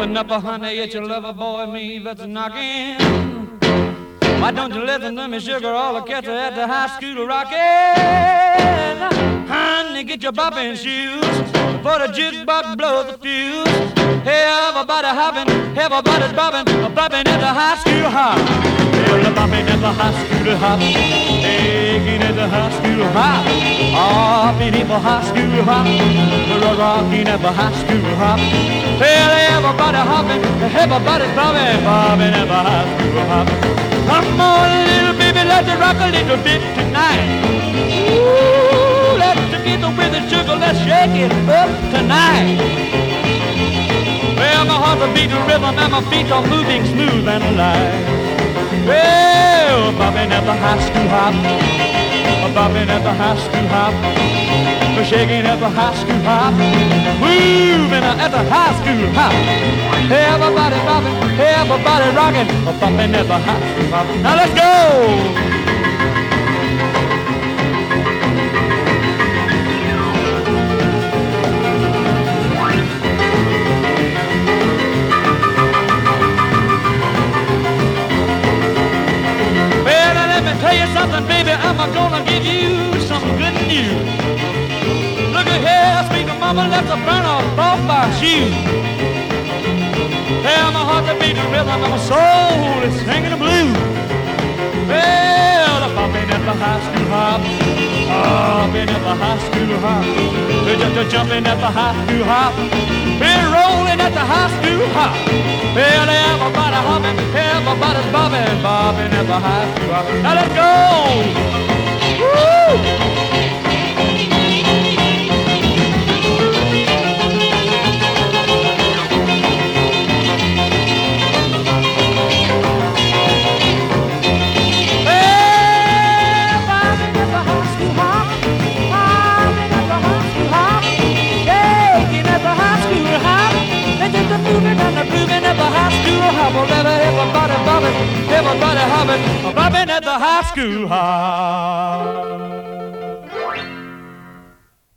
Open up, honey, it's your lover boy, me that's knocking. Why don't you listen to me, sugar? All the cats are at the high school rocking. Honey, get your bopping shoes for the jukebox blows the fuse. Hey, everybody hopping, everybody's bopping, bopping at the high school hop. Well, bopping at the high school hop, taking at the high school hop, hopping at the high school hop, rocking at the high school hop. Well, everybody hopping, everybody's bopping, bopping at the high school hop. Come on, little baby, let's rock a little bit tonight. Ooh, let's get with the sugar, let's shake it up tonight. Well, my heart's a beating rhythm and my feet are moving smooth and alive. Well, bopping at the high school hop, bopping at the high school hop, shaking at the high school hop, moving at the high school hop. Everybody bopping, everybody rocking, bopping at the high school hop. Now let's go! Tell you something, baby, I'm gonna give you some good news. Look at here, sweet mama, let's burn off my shoes. Well, my heart's a beating rhythm and my soul is singing the blues. Well, I'm bopping at the high school hop, hopping at the high school hop, just jumping at the high school hop, we're rolling at the high school hop. Well, everybody hopping, everybody's bobbing, bobbing at the high school hop. Now let's go! Woo! Everybody bobbing, everybody hopping, bobbing at the high school hop.